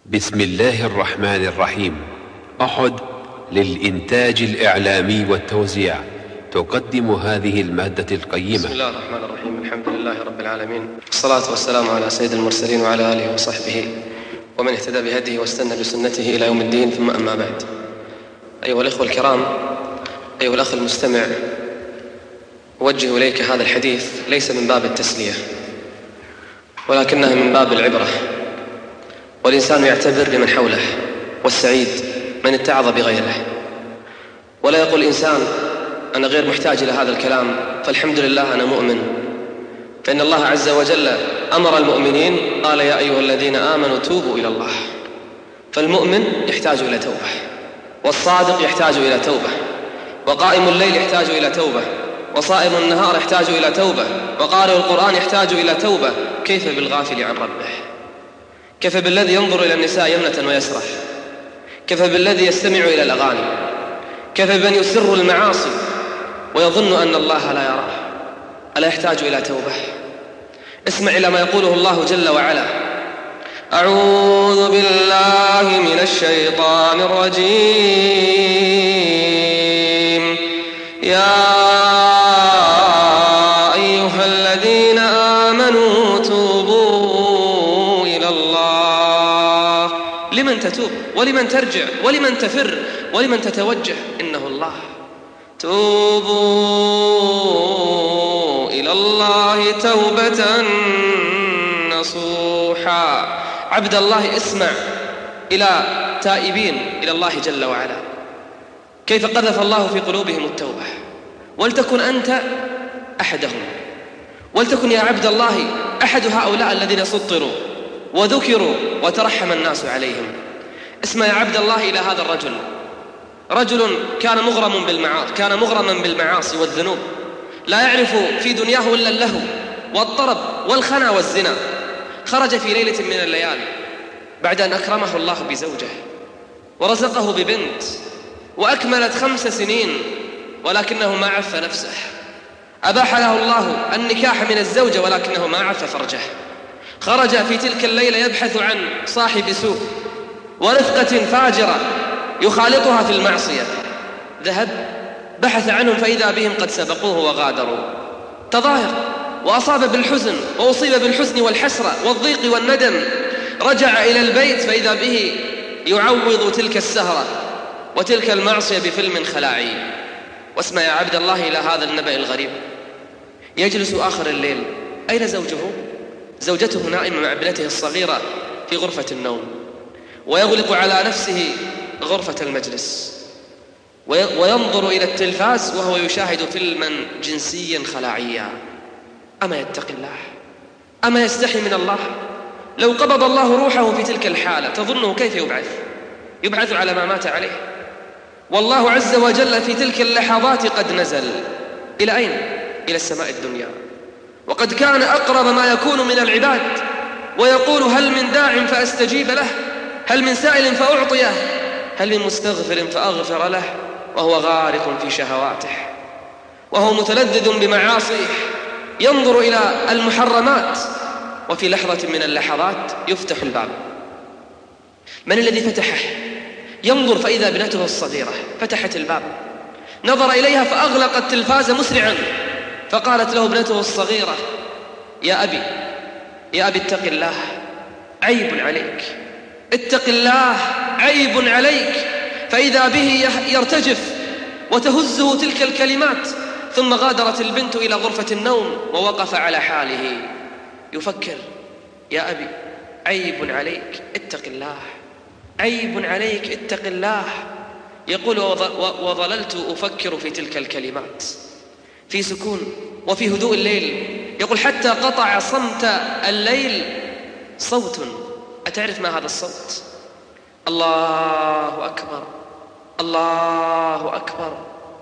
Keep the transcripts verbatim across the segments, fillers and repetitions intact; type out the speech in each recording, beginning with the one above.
بسم الله الرحمن الرحيم. أحد للإنتاج الإعلامي والتوزيع تقدم هذه المادة القيمة. بسم الله الرحمن الرحيم. الحمد لله رب العالمين، والصلاة والسلام على سيد المرسلين وعلى آله وصحبه ومن اهتدى بهديه واستنى بسنته إلى يوم الدين، ثم أما بعد. أيها الإخوة الكرام، أيها الأخ المستمع، أوجه إليك هذا الحديث ليس من باب التسلية ولكنه من باب العبرة، والإنسان يعتبر بمن حوله، والسعيد من اتعظ بغيره. ولا يقول الإنسان أنا غير محتاج إلى هذا الكلام، فالحمد لله أنا مؤمن، فإن الله عز وجل أمر المؤمنين قال يا أيها الذين آمنوا توبوا إلى الله. فالمؤمن يحتاج إلى توبة، والصادق يحتاج إلى توبة، وقائم الليل يحتاج إلى توبة، وصائم النهار يحتاج إلى توبة، وقارئ القرآن يحتاج إلى توبة. كيف بالغافل عن ربه؟ كيف بالذي ينظر إلى النساء يمنة ويسرح؟ كيف بالذي يستمع إلى الأغاني؟ كيف بمن يسر المعاصي ويظن أن الله لا يراه؟ ألا يحتاج إلى توبة؟ اسمع إلى ما يقوله الله جل وعلا: أعوذ بالله من الشيطان الرجيم. يا أيها الذين آمنوا توبوا إلى الله. لمن تتوب ولمن ترجع ولمن تفر ولمن تتوجه؟ إنه الله. توبوا إلى الله توبة نصوحا. عبد الله، اسمع إلى تائبين إلى الله جل وعلا كيف قذف الله في قلوبهم التوبة، ولتكن أنت أحدهم، ولتكن يا عبد الله أحد هؤلاء الذين سطروا وذكروا وترحم الناس عليهم. اسمع يا عبد الله إلى هذا الرجل، رجل كان مغرم بالمعاصي كان مغرما بالمعاصي والذنوب، لا يعرف في دنياه إلا اللهو والطرب والخنا والزنا. خرج في ليلة من الليالي بعد أن أكرمه الله بزوجه ورزقه ببنت وأكملت خمس سنين، ولكنه ما عف نفسه. أباح له الله النكاح من الزوجة ولكنه ما عف فرجه. خرج في تلك الليلة يبحث عن صاحب سوء ورفقة فاجرة يخالطها في المعصية. ذهب بحث عنهم فإذا بهم قد سبقوه وغادروا. تظاهر وأصاب بالحزن وأصيب بالحزن والحسرة والضيق والندم. رجع إلى البيت فإذا به يعوض تلك السهرة وتلك المعصية بفيلم خلاعي. واسمع يا عبد الله إلى هذا النبأ الغريب. يجلس آخر الليل، أين زوجه؟ زوجته نائمة مع ابنته الصغيرة في غرفة النوم، ويغلق على نفسه غرفة المجلس وينظر إلى التلفاز وهو يشاهد فيلما جنسيا خلاعيا. أما يتقي الله؟ أما يستحي من الله؟ لو قبض الله روحه في تلك الحالة تظنه كيف يبعث؟ يبعث على ما مات عليه. والله عز وجل في تلك اللحظات قد نزل إلى أين؟ إلى السماء الدنيا، وقد كان أقرب ما يكون من العباد، ويقول هل من داع فأستجيب له، هل من سائل فأعطيه، هل من مستغفر فأغفر له، وهو غارق في شهواته وهو متلذذ بمعاصيه، ينظر إلى المحرمات. وفي لحظة من اللحظات يفتح الباب. من الذي فتحه؟ ينظر فإذا ابنته الصغيرة فتحت الباب، نظر إليها فأغلق التلفاز مسرعا، فقالت له ابنته الصغيرة: يا أبي يا أبي اتق الله، عيب عليك، اتق الله، عيب عليك. فإذا به يرتجف وتهزه تلك الكلمات. ثم غادرت البنت إلى غرفة النوم ووقف على حاله يفكر: يا أبي عيب عليك، اتق الله، عيب عليك، اتق الله. يقول: وظللت أفكر في تلك الكلمات في سكون وفي هدوء الليل. يقول: حتى قطع صمت الليل صوت. أتعرف ما هذا الصوت؟ الله أكبر، الله أكبر،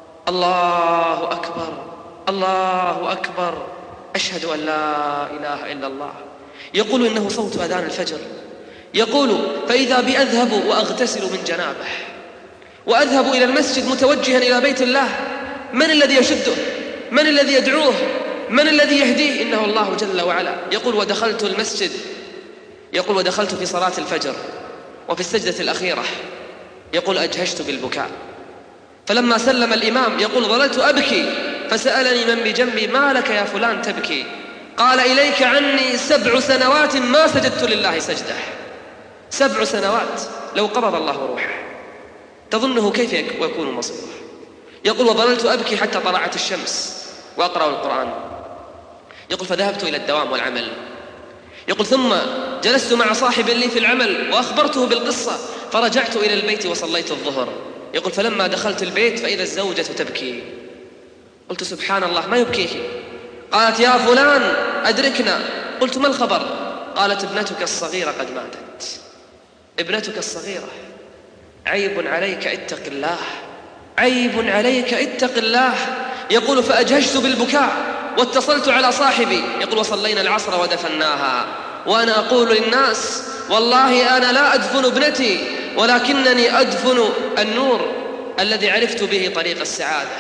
الله أكبر، الله أكبر، أشهد أن لا إله إلا الله. يقول: إنه صوت أذان الفجر. يقول: فإذا بي أذهب وأغتسل من جنابه وأذهب إلى المسجد متوجها إلى بيت الله. من الذي يشده؟ من الذي يدعوه؟ من الذي يهديه؟ إنه الله جل وعلا. يقول: ودخلت المسجد يقول ودخلت في صلاة الفجر وفي السجدة الأخيرة يقول أجهشت بالبكاء. فلما سلم الإمام يقول ظللت أبكي فسألني من بجنبي ما لك يا فلان تبكي؟ قال إليك عني سبع سنوات ما سجدت لله سجدة. سبع سنوات لو قبض الله روحه تظنه كيف يكون مصيره؟ يقول وظللت أبكي حتى طلعت الشمس وأقرأ القرآن. يقول فذهبت إلى الدوام والعمل. يقول ثم جلست مع صاحب لي في العمل وأخبرته بالقصة فرجعت إلى البيت وصليت الظهر. يقول فلما دخلت البيت فإذا الزوجة تبكي. قلت سبحان الله ما يبكيك؟ قالت يا فلان أدركنا. قلت ما الخبر؟ قالت ابنتك الصغيرة قد ماتت. ابنتك الصغيرة، عيب عليك اتق الله، عيب عليك اتق الله. يقول فأجهشت بالبكاء واتصلت على صاحبي. يقول وصلينا العصر ودفناها وأنا أقول للناس والله أنا لا أدفن ابنتي ولكنني أدفن النور الذي عرفت به طريق السعادة.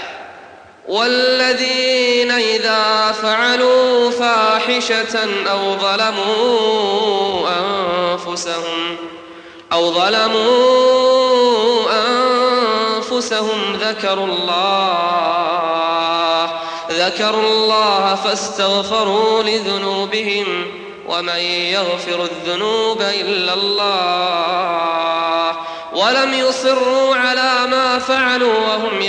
والذين إذا فعلوا فاحشة أو ظلموا أنفسهم أو ظلموا أنفسهم ذكروا الله ذكروا الله فاستغفروا لذنوبهم ومن يغفر الذنوب إلا الله ولم يصروا على ما فعلوا وهم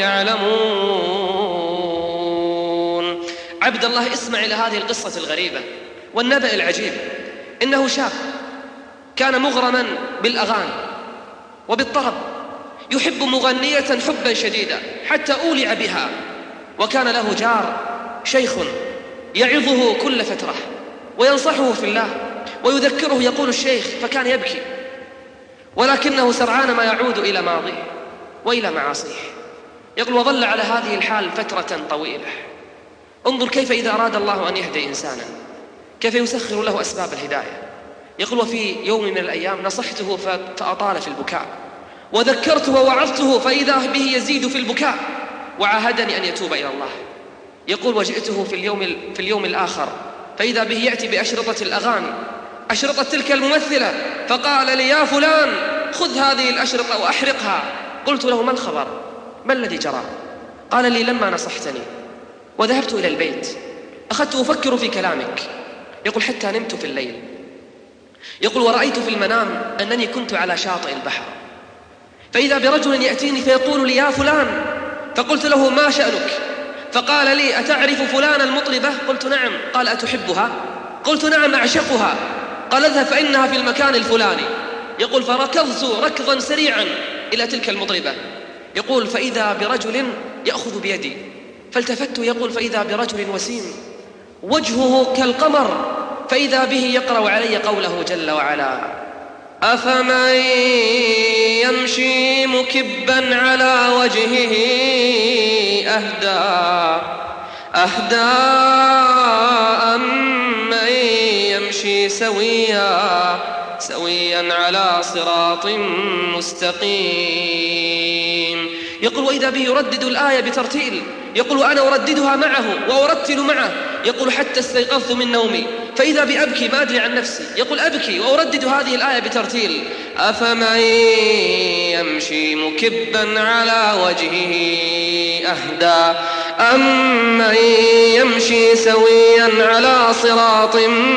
يعلمون. عبد الله اسمع إلى هذه القصة الغريبة والنبأ العجيب. إنه شاب كان مغرما بالأغاني وبالطرب، يحب مغنية حبا شديدا حتى أولع بها، وكان له جار شيخ يعظه كل فترة وينصحه في الله ويذكره. يقول الشيخ فكان يبكي ولكنه سرعان ما يعود إلى ماضيه وإلى معاصيه. يقول وظل على هذه الحال فترة طويلة. انظر كيف إذا أراد الله أن يهدي إنسانا كيف يسخر له أسباب الهداية. يقول وفي يوم من الأيام نصحته فأطال في البكاء وذكرته ووعظته فإذا به يزيد في البكاء وعاهدني أن يتوب إلى الله. يقول وجئته في اليوم, في اليوم الآخر فإذا به يأتي بأشرطة الأغاني، أشرطة تلك الممثلة، فقال لي يا فلان خذ هذه الأشرطة وأحرقها. قلت له ما الخبر؟ ما الذي جرى؟ قال لي لما نصحتني وذهبت إلى البيت أخذت أفكر في كلامك. يقول حتى نمت في الليل. يقول ورأيت في المنام أنني كنت على شاطئ البحر فإذا برجل يأتيني فيقول لي يا فلان، فقلت له ما شأنك؟ فقال لي أتعرف فلان المطربة؟ قلت نعم. قال أتحبها؟ قلت نعم أعشقها. قال اذهب فإنها في المكان الفلاني. يقول فركضت ركضا سريعا إلى تلك المطربة. يقول فإذا برجل يأخذ بيدي فالتفت. يقول فإذا برجل وسيم وجهه كالقمر فإذا به يقرأ علي قوله جل وعلا أفمن يمشي مكبا على وجهه أهدى أهدى أمن يمشي سويا سويا على صراط مستقيم. يقول وإذا به يردد الآية بترتيل. يقول وأنا أرددها معه وأرتل معه. يقول حتى استيقظت من نومي فإذا بأبكي ما أدري عن نفسي. يقول أبكي وأردد هذه الآية بترتيل أفمن يمشي مكبا على وجهه أهدى أمن يمشي سويا على صراط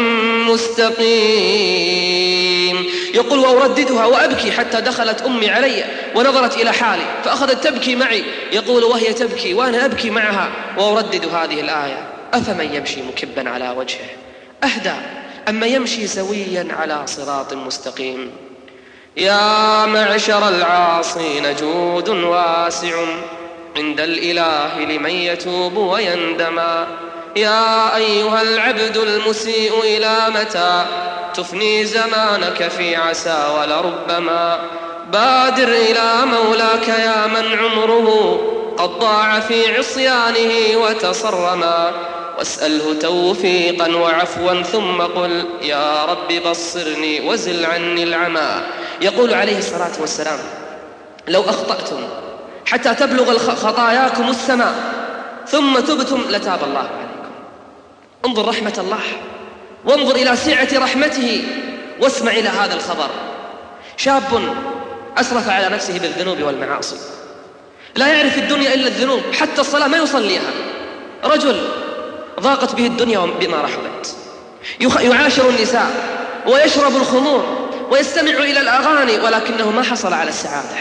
مستقيم. يقول وأرددها وأبكي حتى دخلت أمي علي ونظرت إلى حالي فأخذت تبكي معي. يقول وهي تبكي وأنا أبكي معها وأردد هذه الآية أفمن يمشي مكبا على وجهه أهدى أما يمشي سويا على صراط مستقيم. يا معشر العاصين جود واسع عند الإله لمن يتوب ويندما. يا أيها العبد المسيء إلى متى تفني زمانك في عسى ولربما. بادر إلى مولاك يا من عمره قد ضاع في عصيانه وتصرما. واسأله توفيقا وعفوا ثم قل يا رب بصرني وزل عني العمى. يقول عليه الصلاة والسلام لو أخطأتم حتى تبلغ خطاياكم السماء ثم تبتم لتاب الله عليكم. انظر رحمة الله وانظر إلى سعة رحمته واسمع إلى هذا الخبر. شاب أسرف على نفسه بالذنوب والمعاصي، لا يعرف الدنيا إلا الذنوب، حتى الصلاة ما يصليها. رجل ضاقت به الدنيا بما رحبت، يعاشر النساء ويشرب الخمور ويستمع إلى الأغاني، ولكنه ما حصل على السعادة.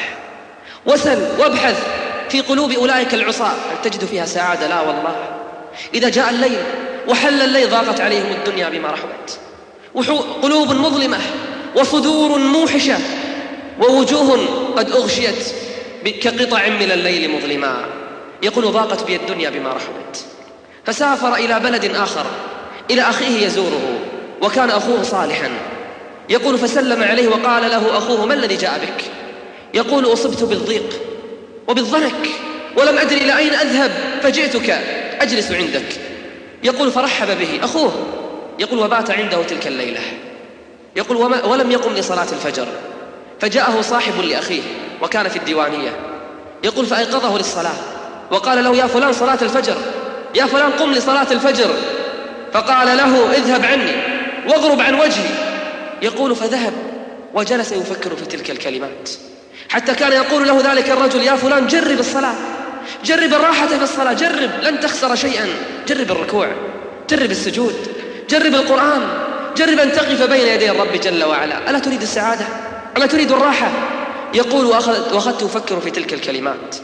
وسل وابحث في قلوب أولئك العصاة هل تجد فيها سعادة؟ لا والله. إذا جاء الليل وحل الليل ضاقت عليهم الدنيا بما رحبت، قلوب مظلمة وصدور موحشة ووجوه قد أغشيت كقطع من الليل مظلما. يقول ضاقت بي الدنيا بما رحبت. فسافر إلى بلد آخر إلى أخيه يزوره، وكان أخوه صالحا. يقول فسلم عليه وقال له أخوه ما الذي جاء بك؟ يقول أصبت بالضيق وبالضنك ولم أدري إلى أين أذهب، فجئتك أجلس عندك. يقول فرحب به أخوه. يقول وبات عنده تلك الليلة. يقول وما ولم يقم لصلاة الفجر، فجاءه صاحب لأخيه وكان في الديوانية. يقول فأيقظه للصلاة وقال له يا فلان صلاة الفجر، يا فلان قم لصلاة الفجر. فقال له اذهب عني واغرب عن وجهي. يقول فذهب وجلس يفكر في تلك الكلمات، حتى كان يقول له ذلك الرجل يا فلان جرب الصلاة، جرب الراحة في الصلاة، جرب لن تخسر شيئا، جرب الركوع، جرب السجود، جرب القرآن، جرب أن تقف بين يدي الرب جل وعلا. ألا تريد السعادة؟ ألا تريد الراحة؟ يقول وأخذت أفكر في تلك الكلمات.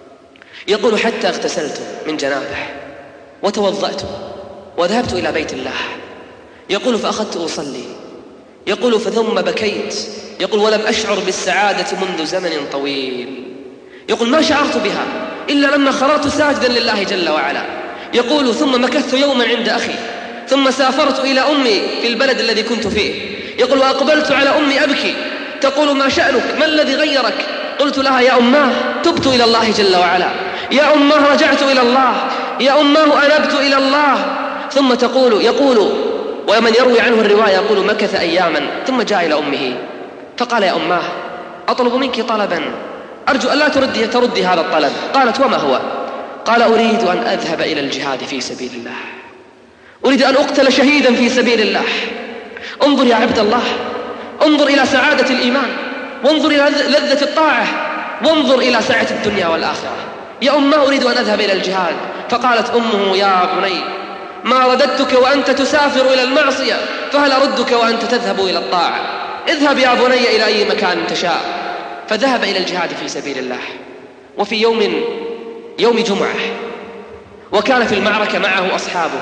يقول حتى اغتسلت من جنابه وتوضأت وذهبت إلى بيت الله. يقول فأخذت أصلي. يقول فثم بكيت. يقول ولم أشعر بالسعادة منذ زمن طويل. يقول ما شعرت بها إلا لما خررت ساجدا لله جل وعلا. يقول ثم مكثت يوما عند أخي، ثم سافرت إلى أمي في البلد الذي كنت فيه. يقول وأقبلت على أمي أبكي، تقول ما شأنك؟ ما الذي غيرك؟ قلت لها يا أماه تبت إلى الله جل وعلا، يا أماه رجعت إلى الله، يا أماه أنبت إلى الله. ثم تقول يقول ومن يروي عنه الرواية يقول مكث أياما ثم جاء إلى أمه فقال يا أماه أطلب منك طلبا أرجو أن لا تردي, تردي هذا الطلب. قالت وما هو؟ قال أريد أن أذهب إلى الجهاد في سبيل الله، أريد أن أقتل شهيدا في سبيل الله. انظر يا عبد الله، انظر إلى سعادة الإيمان، وانظر إلى لذة الطاعة، وانظر إلى سعة الدنيا والآخرة. يا أمه أريد أن أذهب إلى الجهاد. فقالت أمه يا بني ما رددتك وأنت تسافر إلى المعصية، فهل أردك وأنت تذهب إلى الطاعة؟ اذهب يا بني إلى أي مكان تشاء. فذهب إلى الجهاد في سبيل الله. وفي يوم يوم جمعة وكان في المعركة معه أصحابه،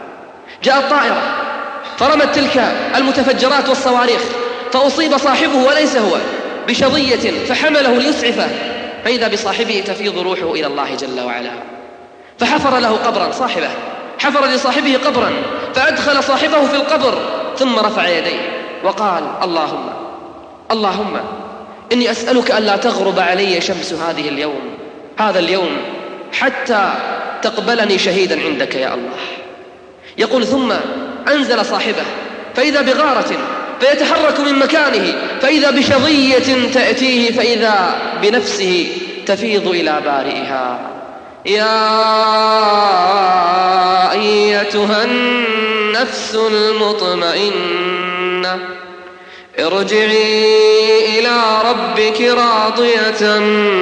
جاءت طائرة فرمت تلك المتفجرات والصواريخ، فأصيب صاحبه وليس هو بشظية فحمله ليسعفه، فإذا بصاحبه تفيض روحه إلى الله جل وعلا. فحفر له قبرا، صاحبه حفر لصاحبه قبرا، فأدخل صاحبه في القبر ثم رفع يديه وقال اللهم اللهم إني أسألك ألا تغرب علي شمس هذه اليوم هذا اليوم حتى تقبلني شهيدا عندك يا الله. يقول ثم أنزل صاحبه فإذا بغارة فيتحرك من مكانه، فإذا بشظية تأتيه، فإذا بنفسه تفيض إلى بارئها. يا أيتها النفس المطمئنة ارجعي إلى ربك راضية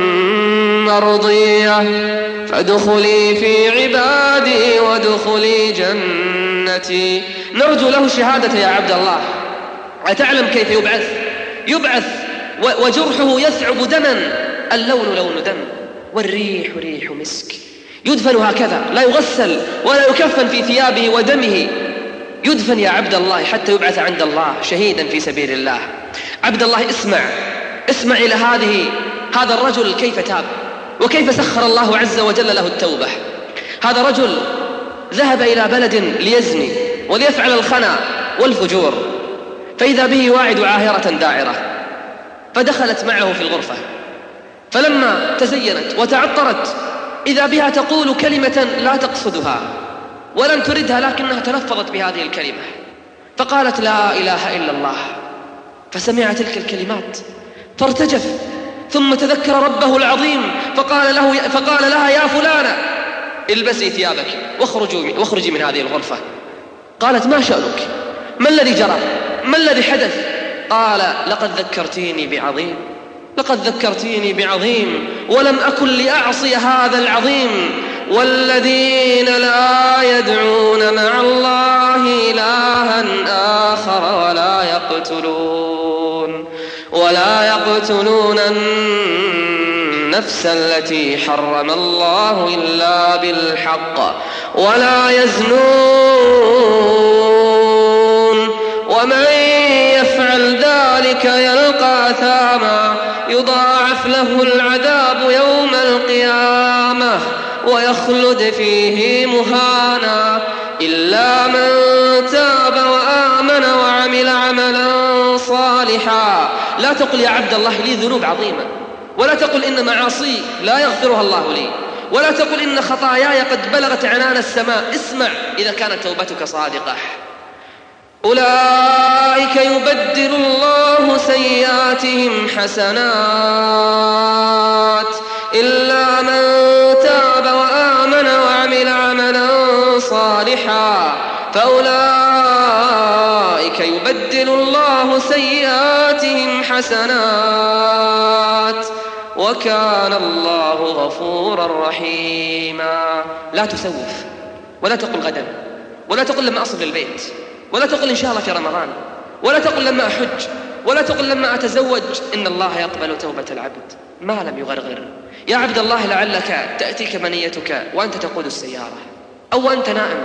مرضية فادخلي في عبادي وادخلي جنتي. نرجو له الشهادة يا عبد الله. أتعلم كيف يبعث؟ يبعث وجرحه يثعب دما، اللون لون دم والريح ريح مسك. يدفن هكذا لا يغسل ولا يكفن في ثيابه ودمه، يدفن يا عبد الله حتى يبعث عند الله شهيدا في سبيل الله. عبد الله اسمع اسمع إلى هذه هذا الرجل كيف تاب وكيف سخر الله عز وجل له التوبة. هذا رجل ذهب إلى بلد ليزني وليفعل الخنا والفجور، فإذا به واعد عاهرة داعرة، فدخلت معه في الغرفة، فلما تزينت وتعطرت إذا بها تقول كلمة لا تقصدها ولم تردها، لكنها تلفظت بهذه الكلمة فقالت لا إله إلا الله. فسمع تلك الكلمات فارتجف، ثم تذكر ربه العظيم فقال, له فقال لها يا فلانة البسي ثيابك واخرجي, واخرجي من هذه الغرفة. قالت ما شأنك؟ ما الذي جرى؟ ما الذي حدث؟ قال لقد ذكرتيني بعظيم لقد ذكرتيني بعظيم ولم أكن لأعصي هذا العظيم والذين لا يدعون مع الله إلها آخر ولا يقتلون ولا يقتلون النفس التي حرم الله إلا بالحق ولا يزنون ومن يفعل ذلك يلقى أثاما يضاعف له العذاب يوم القيامة ويخلد فيه مهانا إلا من تاب وآمن وعمل عملا صالحا. لا تقل يا عبد الله لي ذنوب عظيمة، ولا تقل إن معاصي لا يغفرها الله لي، ولا تقل إن خطاياي قد بلغت عنان السماء. اسمع إذا كانت توبتك صادقة. أولئك يبدل الله سيئاتهم حسنات إلا من تاب وآمن وعمل عملا صالحا فأولئك يبدل الله سيئاتهم حسنات وكان الله غفورا رحيما. لا تسوف، ولا تقل غدا، ولا تقل لما أصل للبيت، ولا تقل إن شاء الله في رمضان، ولا تقل لما أحج، ولا تقل لما أتزوج. إن الله يقبل توبة العبد ما لم يغرغر. يا عبد الله لعلك تأتيك منيتك وأنت تقود السيارة، أو أنت نائم،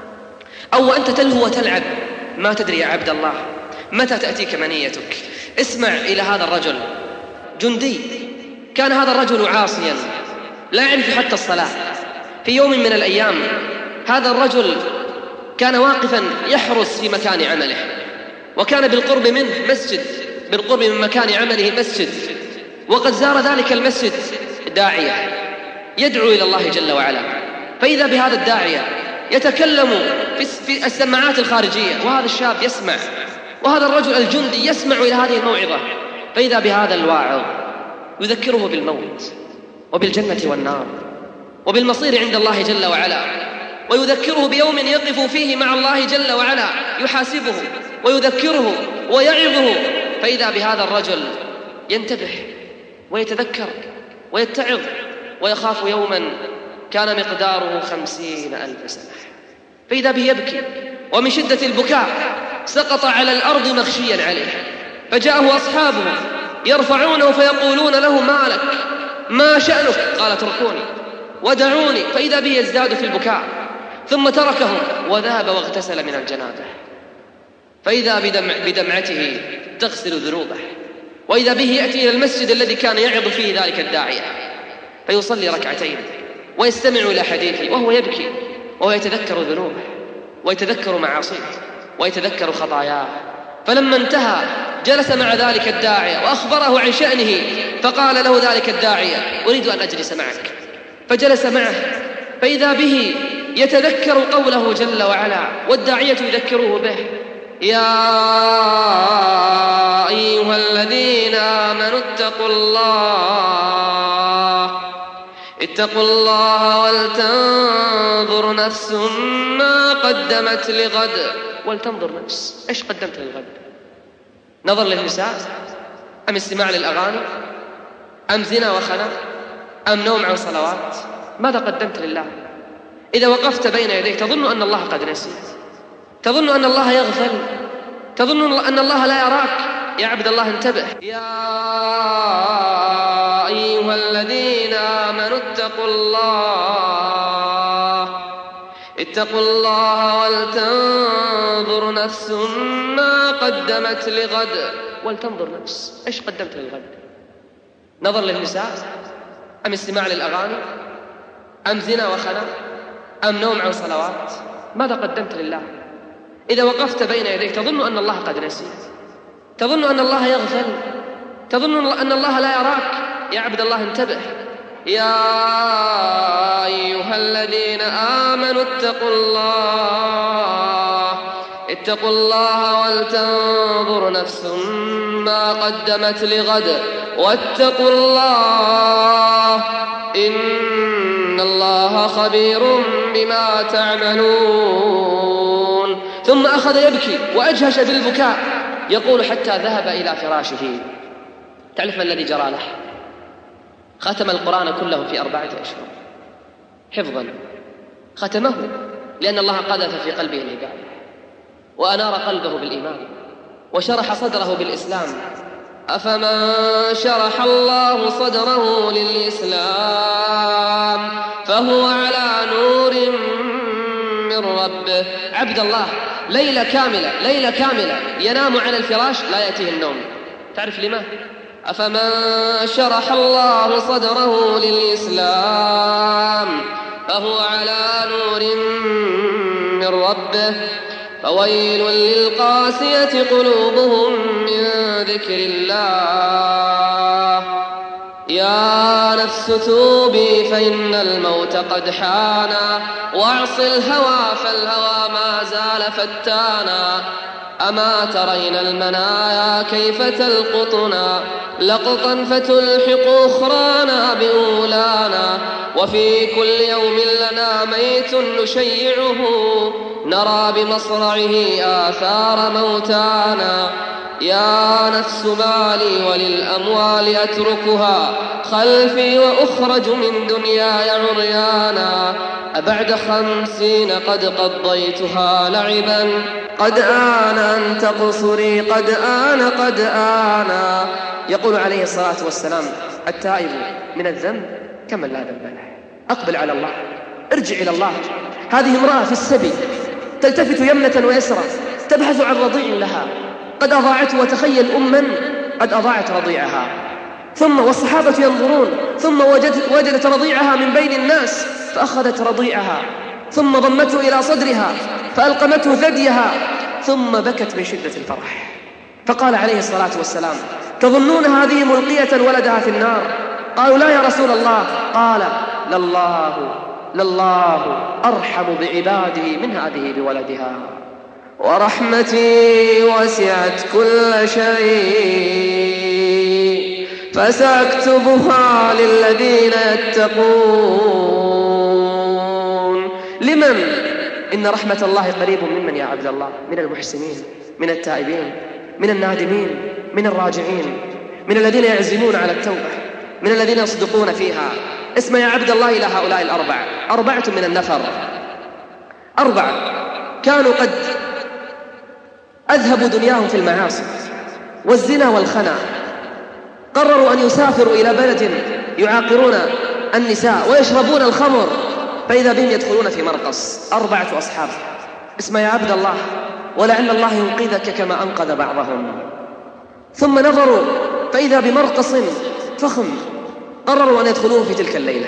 أو أنت تلهو وتلعب، ما تدري يا عبد الله متى تأتيك منيتك. اسمع إلى هذا الرجل جندي، كان هذا الرجل عاصيا لا يعرف حتى الصلاة. في يوم من الأيام هذا الرجل كان واقفا يحرس في مكان عمله، وكان بالقرب منه مسجد، بالقرب من مكان عمله مسجد، وقد زار ذلك المسجد داعية يدعو إلى الله جل وعلا. فإذا بهذا الداعية يتكلم في السماعات الخارجية، وهذا الشاب يسمع، وهذا الرجل الجندي يسمع إلى هذه الموعظة. فإذا بهذا الواعظ يذكره بالموت وبالجنة والنار وبالمصير عند الله جل وعلا، ويذكره بيوم يقف فيه مع الله جل وعلا يحاسبه ويذكره ويعظه. فإذا بهذا الرجل ينتبه ويتذكر ويتعظ ويخاف يوما كان مقداره خمسين ألف سنة. فإذا به يبكي، ومن شدة البكاء سقط على الأرض مغشيا عليه، فجاءه أصحابه يرفعونه فيقولون له ما لك، ما شأنك؟ قال اتركوني ودعوني. فإذا به يزداد في البكاء، ثم تركهم وذهب واغتسل من الجنابة. فإذا بدمع بدمعته تغسل ذنوبه، وإذا به يأتي إلى المسجد الذي كان يعظ فيه ذلك الداعية فيصلي ركعتين ويستمع إلى حديثه وهو يبكي وهو يتذكر ذنوبه ويتذكر معاصيه ويتذكر خطاياه. فلما انتهى جلس مع ذلك الداعية وأخبره عن شأنه، فقال له ذلك الداعية أريد أن أجلس معك، فجلس معه. فإذا به يتذكر قوله جل وعلا والداعية يذكره به: يا أيها الذين آمنوا اتقوا الله اتقوا الله ولتنظر نفس ما قدمت لغد. ولتنظر نفس، إيش قدمت للغد؟ نظر للنساء، أم استماع للأغاني، أم زنا وخنا، أم نوم عن صلوات؟ ماذا قدمت لله؟ إذا وقفت بين يديه تظن أن الله قد نسي، تظن أن الله يغفل، تظن أن الله لا يراك. يا عبد الله انتبه. يا أيها الذين آمنوا اتقوا الله اتقوا الله ولتنظر نفس ما قدمت لغد. ولتنظر نفس، إيش قدمت للغد؟ نظر للنساء، أم استماع للأغاني، أم زنا وخنا، أم نوم عن صلوات؟ ماذا قدمت لله؟ إذا وقفت بين يديه تظن أن الله قد نسي، تظن أن الله يغفل، تظن أن الله لا يراك. يا عبد الله انتبه. يا أيها الذين آمنوا اتقوا الله اتقوا الله ولتنظر نفس ما قدمت لغد واتقوا الله إن الله خبير بما تعملون. ثم أخذ يبكي وأجهش بالبكاء يقول حتى ذهب إلى فراشه. تعرف ما الذي جرى له؟ ختم القرآن كله في أربعة أشهر حفظا، ختمه لأن الله قذف في قلبه الهداية وأنار قلبه بالإيمان وشرح صدره بالإسلام. أفمن شرح الله صدره للإسلام فهو على نور من ربه. عبد الله ليلة كاملة ليلة كاملة ينام على الفراش لا يأتيه النوم. تعرف لما؟ أفمن شرح الله صدره للإسلام فهو على نور من ربه فويل للقاسية قلوبهم من ذكر الله. يا نفس توبي فإن الموت قد حانا واعص الهوى فالهوى ما زال فتانا. أما ترين المنايا كيف تلقطنا لقطا فتلحق أخرانا بأولانا. وفي كل يوم لنا ميت نشيعه نرى بمصرعه آثار موتانا. يا نفس مالي وللأموال أتركها خلفي وأخرج من دنياي عريانا. أبعد خمسين قد قضيتها لعبا قد آن أن تقصري قد آن قد آن. يقول عليه الصلاة والسلام التائب من الذنب كمن لا ذنب له. أقبل على الله، ارجع إلى الله. هذه امرأة في السبي تلتفت يمنة ويسرى تبحث عن رضيع لها قد أضاعته، وتخيل أما قد أضاعت رضيعها. ثم والصحابة ينظرون ثم وجدت, وجدت رضيعها من بين الناس فأخذت رضيعها ثم ضمته إلى صدرها فألقمته ثديها ثم بكت من شدة الفرح. فقال عليه الصلاة والسلام تظنون هذه ملقية ولدها في النار؟ قالوا لا يا رسول الله. قال لله لله أرحم بعباده من هذه بولدها ورحمتي وسعت كل شيء فسأكتبها للذين يتقون. لمن؟ إن رحمة الله قريب ممن يا عبد الله، من المحسنين، من التائبين، من النادمين، من الراجعين، من الذين يعزمون على التوبة، من الذين يصدقون فيها. اسمع يا عبد الله إلى هؤلاء الأربعة، أربعة من النفر، أربعة كانوا قد أذهبوا دنياهم في المعاصي والزنا والخنا، قرروا أن يسافروا إلى بلد يعاقرون النساء ويشربون الخمر، فإذا بهم يدخلون في مرقص. أربعة أصحاب. اسمع يا عبد الله ولعل الله ينقذك كما أنقذ بعضهم. ثم نظروا فإذا بمرقص فخم، قرروا أن يدخلوه في تلك الليلة.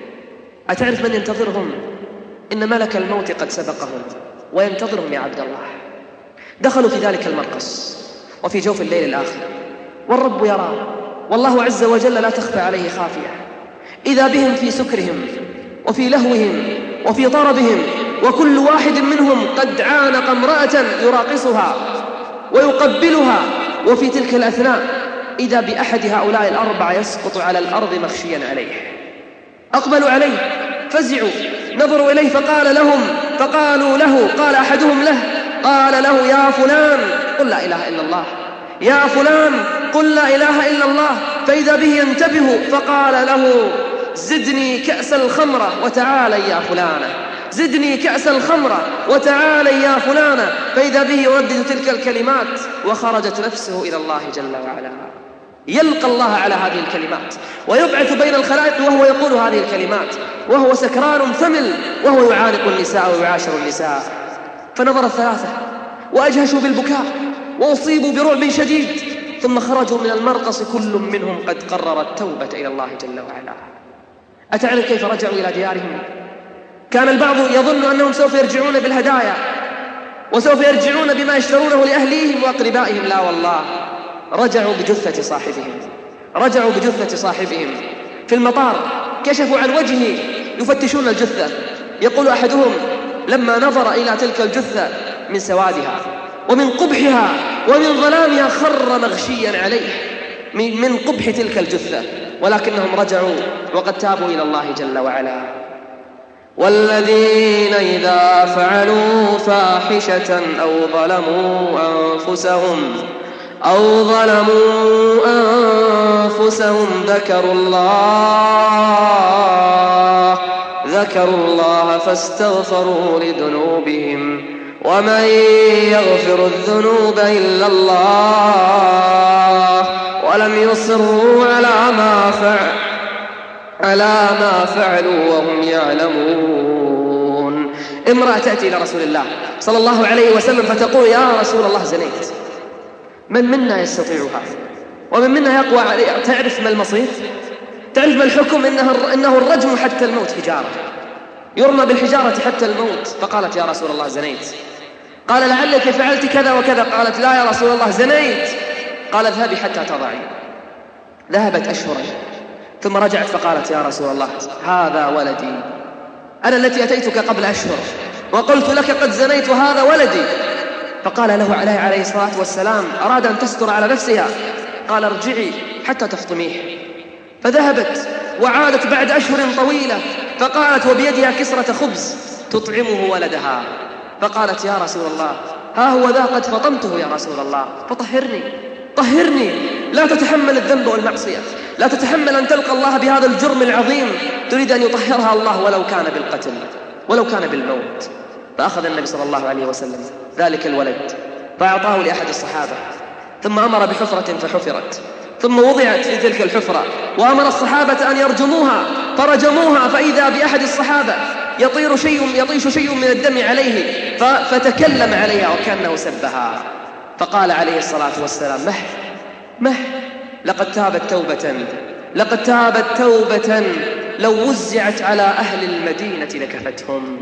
أتعرف من ينتظرهم؟ إن ملك الموت قد سبقهم وينتظرهم يا عبد الله. دخلوا في ذلك المرقص وفي جوف الليل الآخر والرب يرى، والله عز وجل لا تخفى عليه خافية. إذا بهم في سكرهم وفي لهوهم وفي طربهم، وكل واحد منهم قد عانق امرأة يراقصها ويقبلها. وفي تلك الأثناء إذا بأحد هؤلاء الأربعة يسقط على الأرض مخشيا عليه. أقبلوا عليه فزعوا، نظروا إليه فقال لهم فقالوا له، قال أحدهم له، قال له يا فلان قل لا إله إلا الله، يا فلان قل لا إله إلا الله. فإذا به ينتبه فقال له زدني كأس الخمرة وتعالى يا فلانة، زدني كأس الخمرة وتعالى يا فلانة. فإذا به يردد تلك الكلمات وخرجت نفسه إلى الله جل وعلا. يلقى الله على هذه الكلمات ويبعث بين الخلائق وهو يقول هذه الكلمات وهو سكران ثمل وهو يعانق النساء ويعاشر النساء. فنظر الثلاثة وأجهشوا بالبكاء وأصيبوا برعب شديد، ثم خرجوا من المرقص كل منهم قد قرر التوبة إلى الله جل وعلا. أتعرف كيف رجعوا إلى ديارهم؟ كان البعض يظن أنهم سوف يرجعون بالهدايا وسوف يرجعون بما يشترونه لأهليهم وأقربائهم. لا والله، رجعوا بجثة صاحبهم، رجعوا بجثة صاحبهم. في المطار كشفوا عن وجهه يفتشون الجثة. يقول أحدهم لما نظر إلى تلك الجثة من سوادها ومن قبحها ومن ظلامها خر مغشيا عليه من قبح تلك الجثة، ولكنهم رجعوا وقد تابوا إلى الله جل وعلا. والذين إذا فعلوا فاحشة أو ظلموا أنفسهم أو ظلموا أنفسهم ذكروا الله ذكروا الله فاستغفروا لذنوبهم ومن يغفر الذنوب إلا الله ولم يصروا على ما فعل على ما فعلوا وهم يعلمون. امرأة تأتي إلى رسول الله صلى الله عليه وسلم فتقول: يا رسول الله زنيت. من منا يستطيع هذا؟ ومن منا يقوى عليه؟ تعرف ما المصير؟ تعرف ما الحكم؟ إنه, إنه الرجم حتى الموت، حجارة، يرمى بالحجارة حتى الموت. فقالت: يا رسول الله زنيت. قال: لعلك فعلت كذا وكذا. قالت: لا يا رسول الله زنيت. قال: اذهبي حتى تضعي. ذهبت أشهرا ثم رجعت فقالت: يا رسول الله هذا ولدي، أنا التي أتيتك قبل أشهر وقلت لك قد زنيت وهذا ولدي. فقال له عليه عليه الصلاة والسلام: أراد أن تستر على نفسها. قال: ارجعي حتى تفطميه. فذهبت وعادت بعد أشهر طويلة فقالت وبيدها كسرة خبز تطعمه ولدها. فقالت: يا رسول الله ها هو ذا قد فطمته يا رسول الله، فطهرني طهرني. لا تتحمل الذنب والمعصية، لا تتحمل أن تلقى الله بهذا الجرم العظيم، تريد أن يطهرها الله ولو كان بالقتل ولو كان بالموت. فأخذ النبي صلى الله عليه وسلم ذلك الولد فأعطاه لأحد الصحابة، ثم أمر بحفرة فحفرت، ثم وضعت في تلك الحفرة وأمر الصحابة أن يرجموها فرجموها. فإذا بأحد الصحابة يطير شيء يطيش شيء من الدم عليه فتكلم عليها وكأنه سبها. فقال عليه الصلاة والسلام: مه مه لقد تابت توبة لقد تابت توبة لو وزعت على أهل المدينة لكفتهم.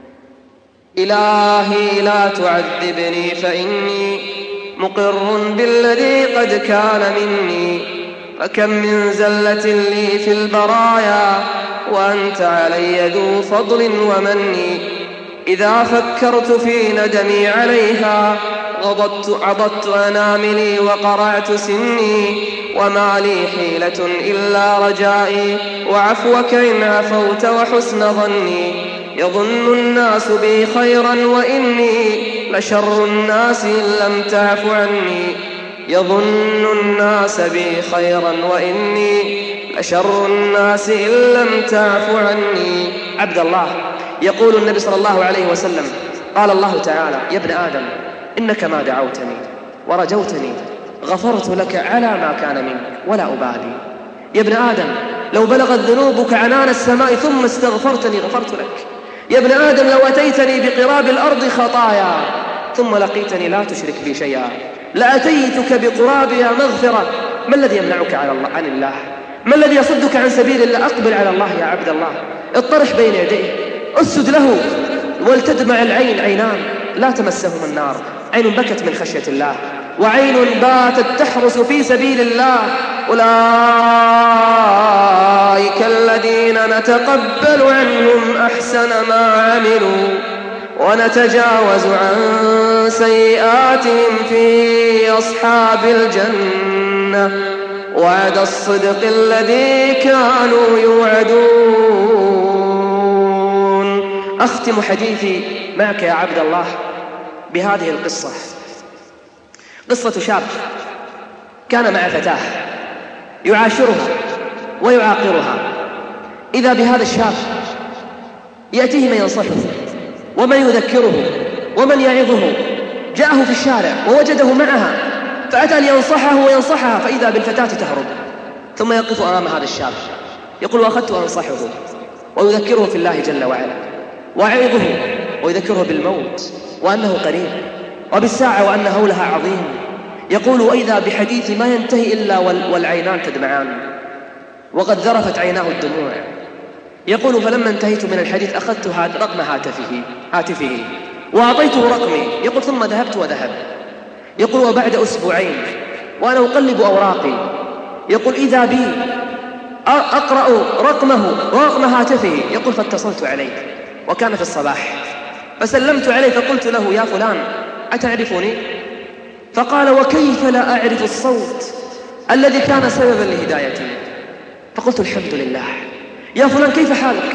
إلهي لا تعذبني فإني مقر بالذي قد كان مني، فكم من زلة لي في البرايا وأنت علي ذو فضل ومني. إذا فكرت في ندمي عليها غضضت عضدت أناملي وقرعت سني، وما لي حيلة إلا رجائي وعفوك إن عفوت وحسن ظني. يظن الناس بي خيرا وإني لشر الناس إن لم تعف عني. يظن الناس بي خيرا وإني لشر الناس إن لم تعف عني. عبد الله، يقول النبي صلى الله عليه وسلم: قال الله تعالى: يا ابن آدم إنك ما دعوتني ورجوتني غفرت لك على ما كان منك ولا أبالي. يا ابن آدم لو بلغت ذنوبك عنان السماء ثم استغفرتني غفرت لك. يا ابن آدم لو أتيتني بقراب الأرض خطايا ثم لقيتني لا تشرك بي شيئا لأتيتك بقرابها مغفرة. ما الذي يمنعك عن الله عن الله؟ ما الذي يصدك عن سبيل الله؟ أقبل على الله يا عبد الله، اطرح بين يديه، اسجد له، ولتدمع العين عينان لا تمسهم النار، عين بكت من خشية الله وعين باتت تحرس في سبيل الله. أولئك الذين نتقبل عنهم أحسن ما عملوا ونتجاوز عن سيئاتهم في أصحاب الجنة وعد الصدق الذي كانوا يوعدون. أختم حديثي معك يا عبد الله بهذه القصة، قصة شاب كان مع فتاة يعاشرها ويعاقرها. إذا بهذا الشاب يأتيه من ينصحه ومن يذكره ومن يعظه. جاءه في الشارع ووجده معها فأتى أن ينصحه وينصحها، فإذا بالفتاة تهرب، ثم يقف أمام هذا الشاب يقول: وأخذت أنصحه ويذكره في الله جل وعلا ويعظه ويذكره بالموت وأنه قريب وبالساعة وأن هولها عظيم. يقول: وإذا بحديث ما ينتهي إلا والعينان تدمعان وقد ذرفت عيناه الدموع. يقول: فلما انتهيت من الحديث أخذت رقم هاتفه هاتفه وأعطيته رقمي. يقول: ثم ذهبت وذهب. يقول: وبعد أسبوعين وأنا أقلب أوراقي، يقول: إذا بي أقرأ رقمه ورقم هاتفه. يقول: فاتصلت عليه وكان في الصباح فسلمت عليه فقلت له: يا فلان أتعرفني؟ فقال: وكيف لا أعرف الصوت الذي كان سببا لهدايتي؟ فقلت: الحمد لله. يا فلان كيف حالك؟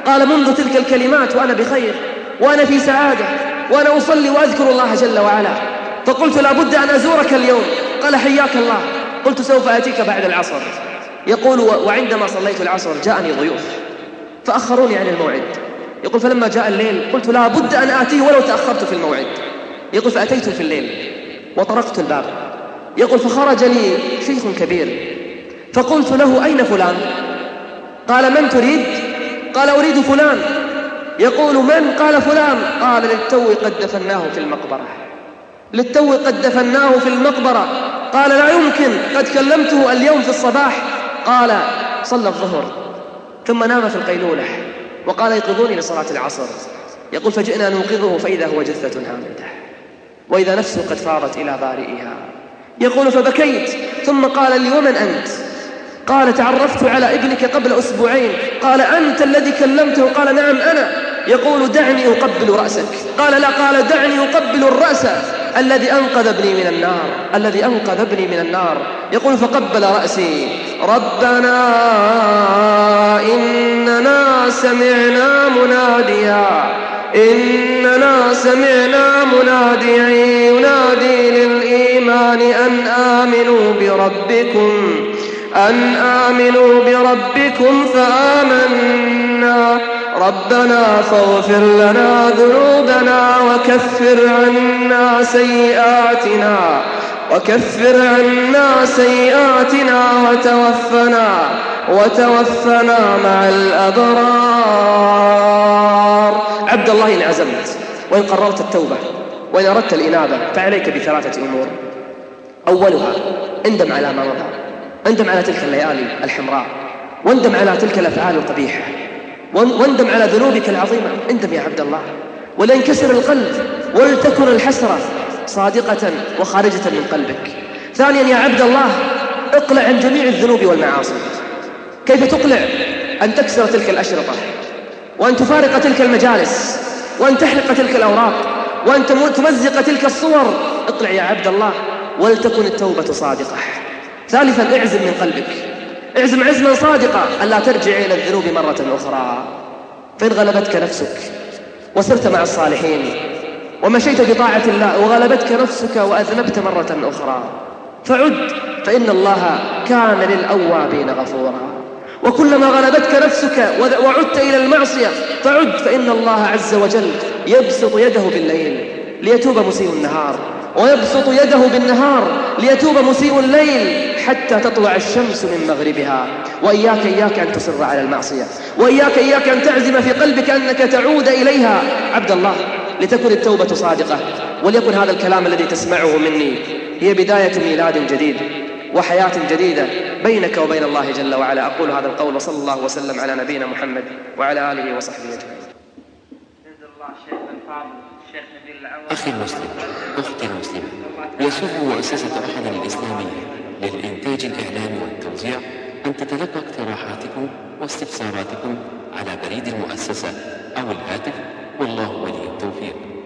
قال منذ تلك الكلمات وأنا بخير وأنا في سعادة وأنا أصلي وأذكر الله جل وعلا، فقلت لا بد أن أزورك اليوم. قال حياك الله. قلت سوف آتيك بعد العصر. يقول وعندما صليت العصر جاءني ضيوف فأخروني عن الموعد. يقول فلما جاء الليل قلت لا بد أن آتيه ولو تأخرت في الموعد. يقول فأتيت في الليل وطرقت الباب. يقول فخرج لي شيخ كبير فقلت له أين فلان؟ قال من تريد؟ قال أريد فلان. يقول من؟ قال فلان. قال للتو قد دفناه في المقبرة، للتو قد دفناه في المقبرة. قال لا يمكن، قد كلمته اليوم في الصباح. قال صلى الظهر ثم نام في القيلولة وقال يقظوني لصلاة العصر. يقول فجئنا نوقظه فإذا هو جثة هامدة وإذا نفسه قد فارت إلى بارئها. يقول فبكيت ثم قال لي ومن أنت؟ قال تعرفت على ابنك قبل أسبوعين. قال أنت الذي كلمته؟ قال نعم أنا. يقول دعني أقبل رأسك. قال لا. قال دعني أقبل الرأس الذي أنقذ ابني من النار، الذي أنقذ ابني من النار. يقول فقبل رأسي. ربنا إننا سمعنا مناديا إننا سمعنا مناديا ينادي للإيمان أن آمنوا بربكم أن آمنوا بربكم فآمنا ربنا فاغفر لنا ذنوبنا وكفر عنا سيئاتنا وكفر عنا سيئاتنا وتوفنا وتوفنا مع الأبرار. عبد الله إن عزمت وإن قررت التوبة وإن أردت الإنابة فعليك بثلاثة أمور. أولها اندم على ما مضى، اندم على تلك الليالي الحمراء، واندم على تلك الأفعال القبيحة، واندم على ذنوبك العظيمة. اندم يا عبد الله ولا ينكسر القلب ولتكن الحسرة صادقة وخارجة من قلبك. ثانيا يا عبد الله اقلع عن جميع الذنوب والمعاصي. كيف تقلع؟ أن تكسر تلك الأشرطة وأن تفارق تلك المجالس وأن تحرق تلك الأوراق وأن تمزق تلك الصور. اقلع يا عبد الله ولتكن التوبة صادقة. ثالثا اعزم من قلبك، اعزم عزما صادقا ألا ترجع إلى الذنوب مرة أخرى. فإن غلبتك نفسك وسرت مع الصالحين ومشيت بطاعة الله وغلبتك نفسك وأذنبت مرة أخرى فعد، فإن الله كان للأوابين غفورا. وكلما غلبتك نفسك وعدت إلى المعصية فعد، فإن الله عز وجل يبسط يده بالليل ليتوب مسيء النهار ويبسط يده بالنهار ليتوب مسيء الليل حتى تطلع الشمس من مغربها. وإياك إياك أن تصر على المعصية، وإياك إياك أن تعزم في قلبك أنك تعود إليها عبد الله لتكن التوبة صادقة. وليكن هذا الكلام الذي تسمعه مني هي بداية ميلاد جديد وحياة جديدة بينك وبين الله جل وعلا. أقول هذا القول وصلى الله وسلم على نبينا محمد وعلى آله وصحبه أجمعين. أخي المسلم، أختي المسلمة، يسر مؤسسة أحد الإسلامية للإنتاج الإعلامي والتوزيع أن تتلقى اقتراحاتكم واستفساراتكم على بريد المؤسسة أو الهاتف، والله ولي التوفيق.